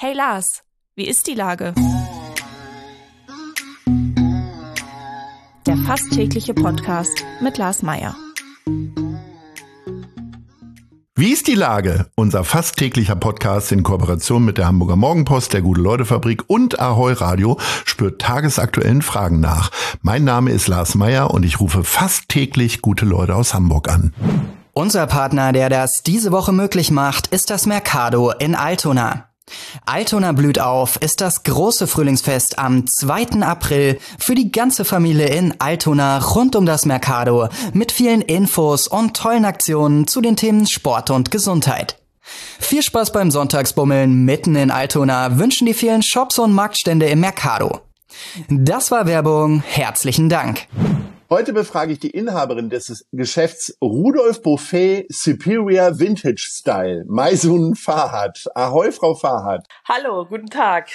Hey Lars, wie ist die Lage? Der fast tägliche Podcast mit Lars Meyer. Wie ist die Lage? Unser fast täglicher Podcast in Kooperation mit der Hamburger Morgenpost, der Gute-Leute-Fabrik und Ahoi Radio spürt tagesaktuellen Fragen nach. Mein Name ist Lars Meyer und ich rufe fast täglich gute Leute aus Hamburg an. Unser Partner, der das diese Woche möglich macht, ist das Mercado in Altona. Altona blüht auf ist das große Frühlingsfest am 2. April für die ganze Familie in Altona rund um das Mercado mit vielen Infos und tollen Aktionen zu den Themen Sport und Gesundheit. Viel Spaß beim Sonntagsbummeln mitten in Altona wünschen die vielen Shops und Marktstände im Mercado. Das war Werbung. Herzlichen Dank. Heute befrage ich die Inhaberin des Geschäfts Rudolf Buffet Superior Vintage Style, Maysun Farhad. Ahoi, Frau Farhad. Hallo, guten Tag.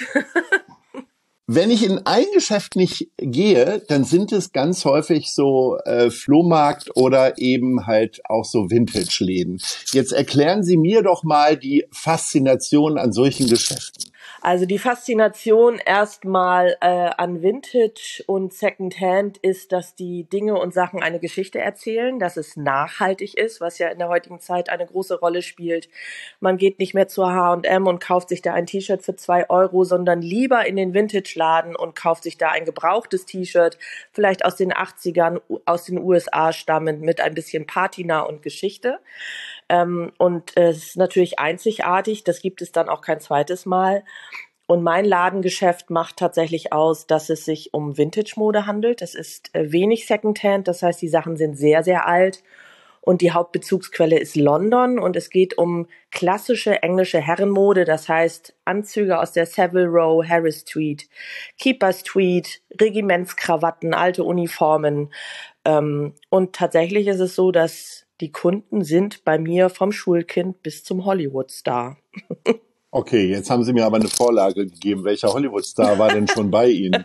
Wenn ich in ein Geschäft nicht gehe, dann sind es ganz häufig so Flohmarkt oder eben halt auch so Vintage-Läden. Jetzt erklären Sie mir doch mal die Faszination an solchen Geschäften. Also die Faszination erstmal an Vintage und Secondhand ist, dass die Dinge und Sachen eine Geschichte erzählen, dass es nachhaltig ist, was ja in der heutigen Zeit eine große Rolle spielt. Man geht nicht mehr zur H&M und kauft sich da ein T-Shirt für 2 Euro, sondern lieber in den Vintage-Laden und kauft sich da ein gebrauchtes T-Shirt, vielleicht aus den 80ern, aus den USA stammend, mit ein bisschen Patina und Geschichte. Und es ist natürlich einzigartig, das gibt es dann auch kein zweites Mal. Und mein Ladengeschäft macht tatsächlich aus, dass es sich um Vintage-Mode handelt. Es ist wenig Secondhand, das heißt, die Sachen sind sehr, sehr alt. Und die Hauptbezugsquelle ist London und es geht um klassische englische Herrenmode, das heißt Anzüge aus der Savile Row, Harris Tweed, Keepers Tweed, Regimentskrawatten, alte Uniformen. Und tatsächlich ist es so, dass die Kunden sind bei mir vom Schulkind bis zum Hollywood-Star. Okay, jetzt haben Sie mir aber eine Vorlage gegeben. Welcher Hollywood-Star war denn schon bei Ihnen?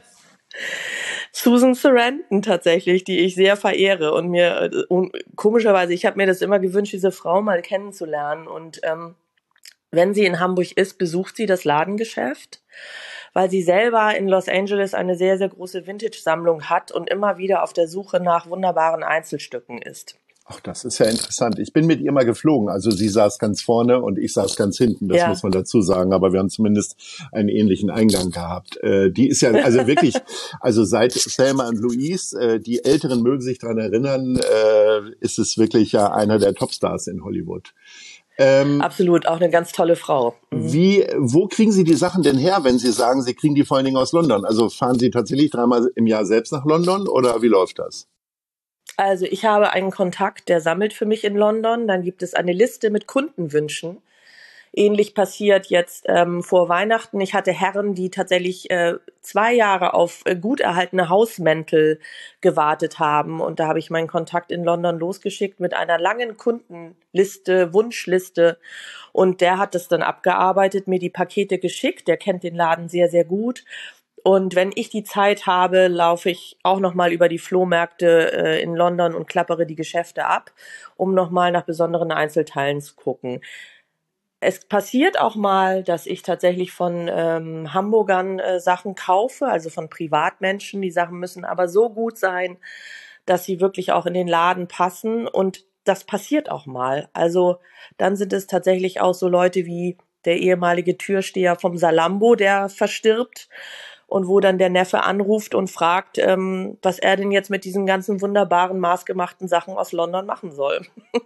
Susan Sarandon tatsächlich, die ich sehr verehre und mir komischerweise, ich habe mir das immer gewünscht, diese Frau mal kennenzulernen und wenn sie in Hamburg ist, besucht sie das Ladengeschäft, weil sie selber in Los Angeles eine sehr, sehr große Vintage-Sammlung hat und immer wieder auf der Suche nach wunderbaren Einzelstücken ist. Ach, das ist ja interessant. Ich bin mit ihr mal geflogen. Also sie saß ganz vorne und ich saß ganz hinten. Das muss man dazu sagen. Aber wir haben zumindest einen ähnlichen Eingang gehabt. Die ist ja also wirklich, also seit Thelma und Louise, die Älteren mögen sich daran erinnern, ist es wirklich ja einer der Topstars in Hollywood. Absolut, auch eine ganz tolle Frau. Wo kriegen Sie die Sachen denn her, wenn Sie sagen, Sie kriegen die vor allen Dingen aus London? Also fahren Sie tatsächlich 3-mal im Jahr selbst nach London oder wie läuft das? Also ich habe einen Kontakt, der sammelt für mich in London. Dann gibt es eine Liste mit Kundenwünschen. Ähnlich passiert jetzt vor Weihnachten. Ich hatte Herren, die tatsächlich 2 Jahre auf gut erhaltene Hausmäntel gewartet haben. Und da habe ich meinen Kontakt in London losgeschickt mit einer langen Kundenliste, Wunschliste. Und der hat es dann abgearbeitet, mir die Pakete geschickt. Der kennt den Laden sehr, sehr gut. Und wenn ich die Zeit habe, laufe ich auch nochmal über die Flohmärkte in London und klappere die Geschäfte ab, um nochmal nach besonderen Einzelteilen zu gucken. Es passiert auch mal, dass ich tatsächlich von Hamburgern Sachen kaufe, also von Privatmenschen. Die Sachen müssen aber so gut sein, dass sie wirklich auch in den Laden passen. Und das passiert auch mal. Also dann sind es tatsächlich auch so Leute wie der ehemalige Türsteher vom Salambo, der verstirbt. Und wo dann der Neffe anruft und fragt, was er denn jetzt mit diesen ganzen wunderbaren, maßgemachten Sachen aus London machen soll.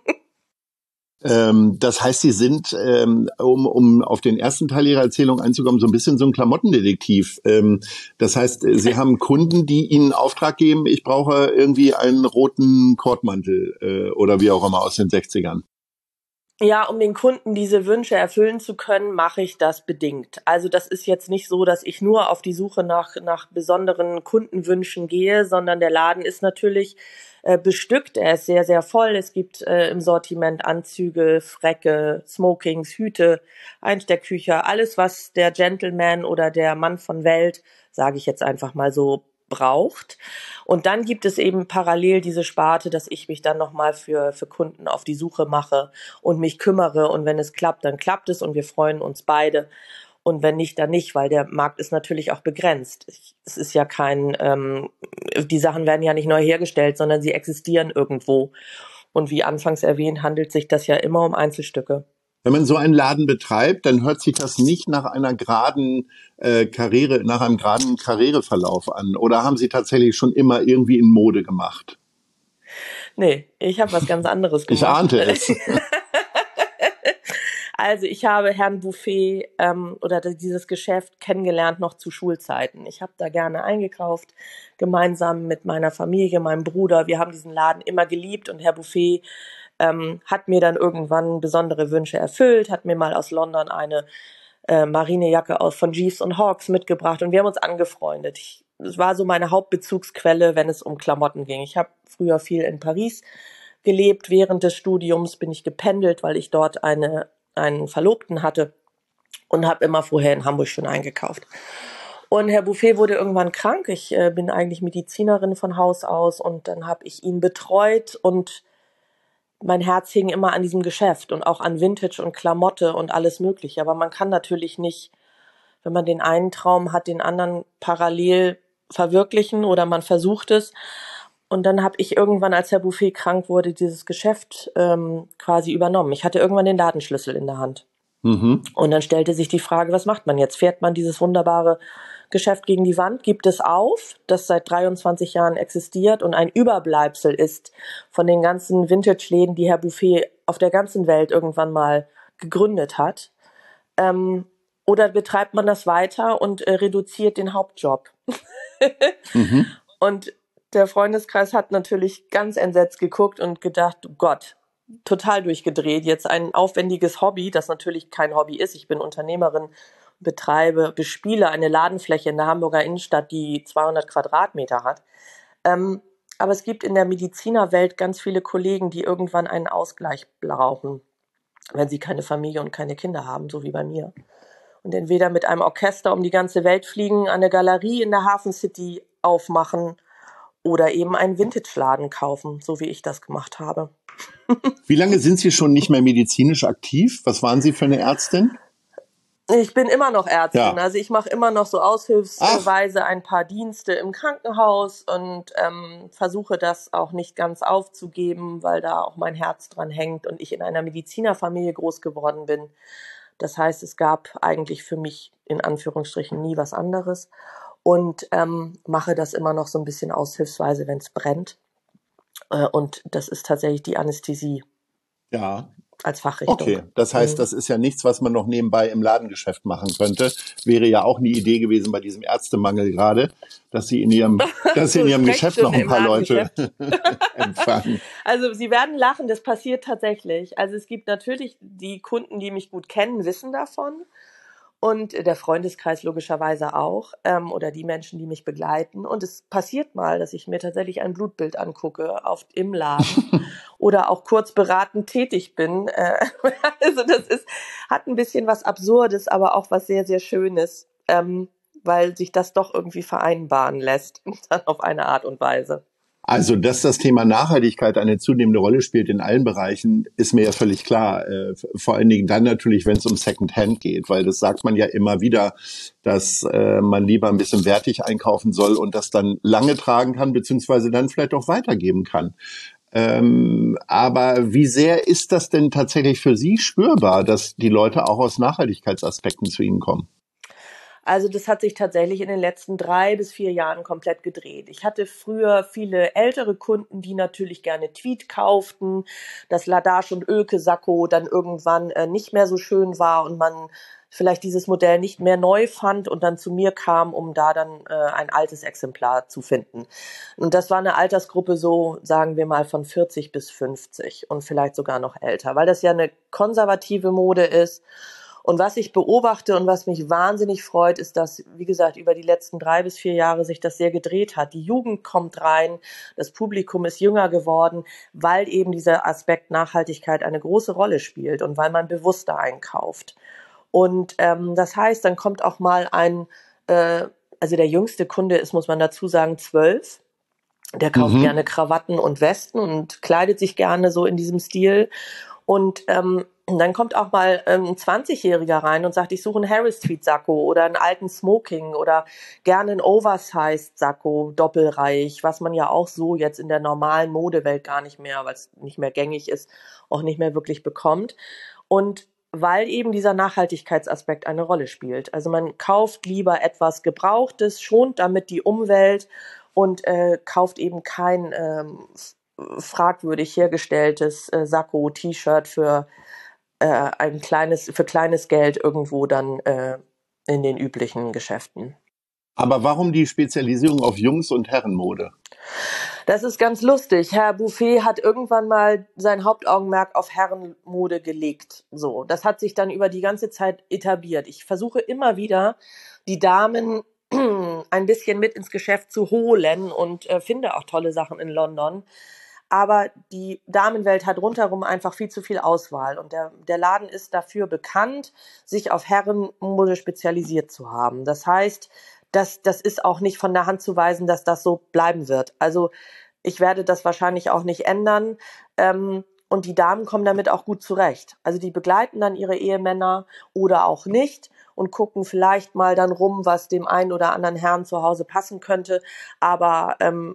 Das heißt, Sie sind, um auf den ersten Teil Ihrer Erzählung einzukommen, so ein bisschen so ein Klamottendetektiv. Das heißt, Sie haben Kunden, die Ihnen Auftrag geben, ich brauche irgendwie einen roten Kordmantel oder wie auch immer aus den 60ern. Ja, um den Kunden diese Wünsche erfüllen zu können, mache ich das bedingt. Also das ist jetzt nicht so, dass ich nur auf die Suche nach besonderen Kundenwünschen gehe, sondern der Laden ist natürlich bestückt. Er ist sehr, sehr voll. Es gibt im Sortiment Anzüge, Fräcke, Smokings, Hüte, Einstecktücher, alles, was der Gentleman oder der Mann von Welt, sage ich jetzt einfach mal so, braucht. Und dann gibt es eben parallel diese Sparte, dass ich mich dann nochmal für Kunden auf die Suche mache und mich kümmere. Und wenn es klappt, dann klappt es und wir freuen uns beide. Und wenn nicht, dann nicht, weil der Markt ist natürlich auch begrenzt. Es ist ja die Sachen werden ja nicht neu hergestellt, sondern sie existieren irgendwo. Und wie anfangs erwähnt, handelt sich das ja immer um Einzelstücke. Wenn man so einen Laden betreibt, dann hört sich das nicht nach einer geraden nach einem geraden Karriereverlauf an. Oder haben Sie tatsächlich schon immer irgendwie in Mode gemacht? Nee, ich habe was ganz anderes gemacht. Ich ahnte es. Also ich habe Herrn Buffet oder dieses Geschäft kennengelernt noch zu Schulzeiten. Ich habe da gerne eingekauft, gemeinsam mit meiner Familie, meinem Bruder. Wir haben diesen Laden immer geliebt und Herr Buffet hat mir dann irgendwann besondere Wünsche erfüllt, hat mir mal aus London eine Marinejacke von Jeeves und Hawkes mitgebracht und wir haben uns angefreundet. Es war so meine Hauptbezugsquelle, wenn es um Klamotten ging. Ich habe früher viel in Paris gelebt. Während des Studiums bin ich gependelt, weil ich dort einen Verlobten hatte und habe immer vorher in Hamburg schon eingekauft. Und Herr Buffet wurde irgendwann krank. Ich bin eigentlich Medizinerin von Haus aus und dann habe ich ihn betreut und mein Herz hing immer an diesem Geschäft und auch an Vintage und Klamotte und alles Mögliche. Aber man kann natürlich nicht, wenn man den einen Traum hat, den anderen parallel verwirklichen oder man versucht es. Und dann habe ich irgendwann, als Herr Buffet krank wurde, dieses Geschäft quasi übernommen. Ich hatte irgendwann den Ladenschlüssel in der Hand. Mhm. Und dann stellte sich die Frage, was macht man jetzt? Fährt man dieses wunderbare Geschäft gegen die Wand, gibt es auf, das seit 23 Jahren existiert und ein Überbleibsel ist von den ganzen Vintage-Läden, die Herr Buffet auf der ganzen Welt irgendwann mal gegründet hat. Oder betreibt man das weiter und reduziert den Hauptjob? Mhm. Und der Freundeskreis hat natürlich ganz entsetzt geguckt und gedacht, Gott, total durchgedreht. Jetzt ein aufwendiges Hobby, das natürlich kein Hobby ist. Ich bin Unternehmerin, bespiele eine Ladenfläche in der Hamburger Innenstadt, die 200 Quadratmeter hat. Aber es gibt in der Medizinerwelt ganz viele Kollegen, die irgendwann einen Ausgleich brauchen, wenn sie keine Familie und keine Kinder haben, so wie bei mir. Und entweder mit einem Orchester um die ganze Welt fliegen, eine Galerie in der Hafen City aufmachen oder eben einen Vintage-Laden kaufen, so wie ich das gemacht habe. Wie lange sind Sie schon nicht mehr medizinisch aktiv? Was waren Sie für eine Ärztin? Ich bin immer noch Ärztin, ja. Also ich mache immer noch so aushilfsweise ein paar Dienste im Krankenhaus und versuche das auch nicht ganz aufzugeben, weil da auch mein Herz dran hängt und ich in einer Medizinerfamilie groß geworden bin. Das heißt, es gab eigentlich für mich in Anführungsstrichen nie was anderes und mache das immer noch so ein bisschen aushilfsweise, wenn es brennt. Und das ist tatsächlich die Anästhesie. Ja. Als Fachrichtung. Okay, das heißt, das ist ja nichts, was man noch nebenbei im Ladengeschäft machen könnte. Wäre ja auch eine Idee gewesen bei diesem Ärztemangel gerade, dass Sie in Ihrem Geschäft noch ein paar Leute empfangen. Also Sie werden lachen, das passiert tatsächlich. Also es gibt natürlich die Kunden, die mich gut kennen, wissen davon. Und der Freundeskreis logischerweise auch, oder die Menschen, die mich begleiten. Und es passiert mal, dass ich mir tatsächlich ein Blutbild angucke im Laden oder auch kurz beratend tätig bin. Also hat ein bisschen was Absurdes, aber auch was sehr, sehr Schönes, weil sich das doch irgendwie vereinbaren lässt, dann auf eine Art und Weise. Also, dass das Thema Nachhaltigkeit eine zunehmende Rolle spielt in allen Bereichen, ist mir ja völlig klar. Vor allen Dingen dann natürlich, wenn es um Secondhand geht, weil das sagt man ja immer wieder, dass man lieber ein bisschen wertig einkaufen soll und das dann lange tragen kann, beziehungsweise dann vielleicht auch weitergeben kann. Aber wie sehr ist das denn tatsächlich für Sie spürbar, dass die Leute auch aus Nachhaltigkeitsaspekten zu Ihnen kommen? Also das hat sich tatsächlich in den letzten 3 bis 4 Jahren komplett gedreht. Ich hatte früher viele ältere Kunden, die natürlich gerne Tweed kauften, dass Ladage und Oelke-Sakko dann irgendwann nicht mehr so schön war und man vielleicht dieses Modell nicht mehr neu fand und dann zu mir kam, um da dann ein altes Exemplar zu finden. Und das war eine Altersgruppe so, sagen wir mal, von 40 bis 50 und vielleicht sogar noch älter, weil das ja eine konservative Mode ist. Und was ich beobachte und was mich wahnsinnig freut, ist, dass, wie gesagt, über die letzten 3 bis 4 Jahre sich das sehr gedreht hat. Die Jugend kommt rein, das Publikum ist jünger geworden, weil eben dieser Aspekt Nachhaltigkeit eine große Rolle spielt und weil man bewusster einkauft. Und das heißt, dann kommt auch mal also der jüngste Kunde ist, muss man dazu sagen, 12. Der kauft gerne Krawatten und Westen und kleidet sich gerne so in diesem Stil. Und Und dann kommt auch mal ein 20-Jähriger rein und sagt, ich suche einen Harris-Tweed-Sakko oder einen alten Smoking oder gerne einen Oversized-Sakko, doppelreich, was man ja auch so jetzt in der normalen Modewelt gar nicht mehr, weil es nicht mehr gängig ist, auch nicht mehr wirklich bekommt. Und weil eben dieser Nachhaltigkeitsaspekt eine Rolle spielt. Also man kauft lieber etwas Gebrauchtes, schont damit die Umwelt und kauft eben kein fragwürdig hergestelltes Sakko, T-Shirt für kleines Geld irgendwo dann in den üblichen Geschäften. Aber warum die Spezialisierung auf Jungs- und Herrenmode? Das ist ganz lustig. Herr Buffet hat irgendwann mal sein Hauptaugenmerk auf Herrenmode gelegt. So, das hat sich dann über die ganze Zeit etabliert. Ich versuche immer wieder, die Damen ein bisschen mit ins Geschäft zu holen und finde auch tolle Sachen in London. Aber die Damenwelt hat rundherum einfach viel zu viel Auswahl. Und der Laden ist dafür bekannt, sich auf Herrenmode spezialisiert zu haben. Das heißt, das ist auch nicht von der Hand zu weisen, dass das so bleiben wird. Also ich werde das wahrscheinlich auch nicht ändern. Und die Damen kommen damit auch gut zurecht. Also die begleiten dann ihre Ehemänner oder auch nicht und gucken vielleicht mal dann rum, was dem einen oder anderen Herrn zu Hause passen könnte. Aber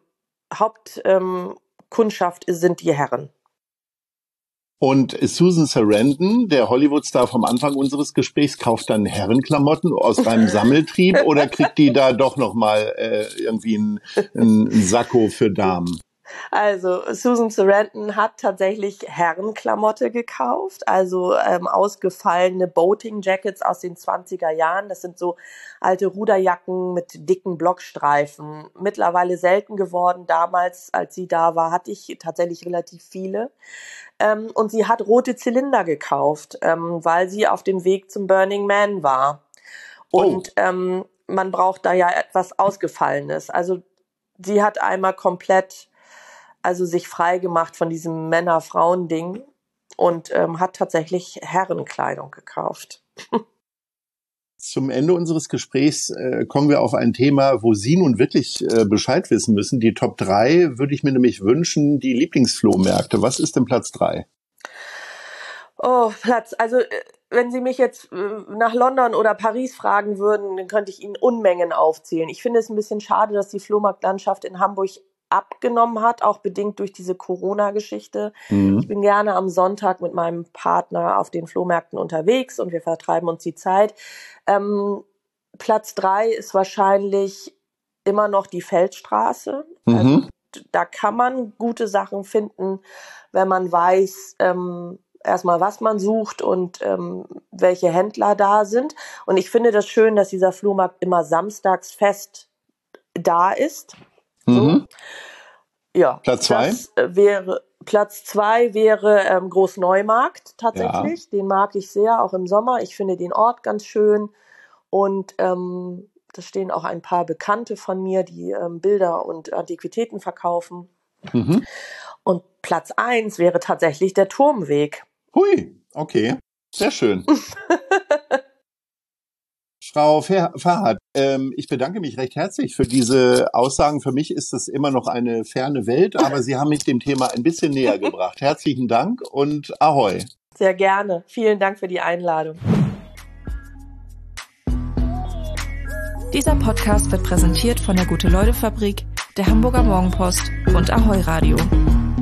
Kundschaft sind die Herren. Und Susan Sarandon, der Hollywood-Star vom Anfang unseres Gesprächs, kauft dann Herrenklamotten aus reinem Sammeltrieb oder kriegt die da doch nochmal irgendwie einen Sakko für Damen? Also Susan Sarandon hat tatsächlich Herrenklamotte gekauft, also ausgefallene Boating-Jackets aus den 20er Jahren. Das sind so alte Ruderjacken mit dicken Blockstreifen. Mittlerweile selten geworden. Damals, als sie da war, hatte ich tatsächlich relativ viele. Und sie hat rote Zylinder gekauft, weil sie auf dem Weg zum Burning Man war. Und man braucht da ja etwas Ausgefallenes. Also sie hat einmal komplett sich frei gemacht von diesem Männer-Frauen-Ding und hat tatsächlich Herrenkleidung gekauft. Zum Ende unseres Gesprächs kommen wir auf ein Thema, wo Sie nun wirklich Bescheid wissen müssen. Die Top 3 würde ich mir nämlich wünschen, die Lieblingsflohmärkte. Was ist denn Platz 3? Oh, also wenn Sie mich jetzt nach London oder Paris fragen würden, dann könnte ich Ihnen Unmengen aufzählen. Ich finde es ein bisschen schade, dass die Flohmarktlandschaft in Hamburg abgenommen hat, auch bedingt durch diese Corona-Geschichte. Ich bin gerne am Sonntag mit meinem Partner auf den Flohmärkten unterwegs und wir vertreiben uns die Zeit. Platz 3 ist wahrscheinlich immer noch die Feldstraße. Also, da kann man gute Sachen finden, wenn man weiß, erstmal, was man sucht und welche Händler da sind. Und ich finde das schön, dass dieser Flohmarkt immer samstags fest da ist. So. Ja, Platz 2 wäre Großneumarkt tatsächlich. Ja. Den mag ich sehr, auch im Sommer. Ich finde den Ort ganz schön. Und da stehen auch ein paar Bekannte von mir, die Bilder und Antiquitäten verkaufen. Und Platz 1 wäre tatsächlich der Turmweg. Hui, okay, sehr schön. Frau Farhat, ich bedanke mich recht herzlich für diese Aussagen. Für mich ist das immer noch eine ferne Welt, aber Sie haben mich dem Thema ein bisschen näher gebracht. Herzlichen Dank und Ahoi. Sehr gerne. Vielen Dank für die Einladung. Dieser Podcast wird präsentiert von der Gute-Leute-Fabrik, der Hamburger Morgenpost und Ahoi Radio.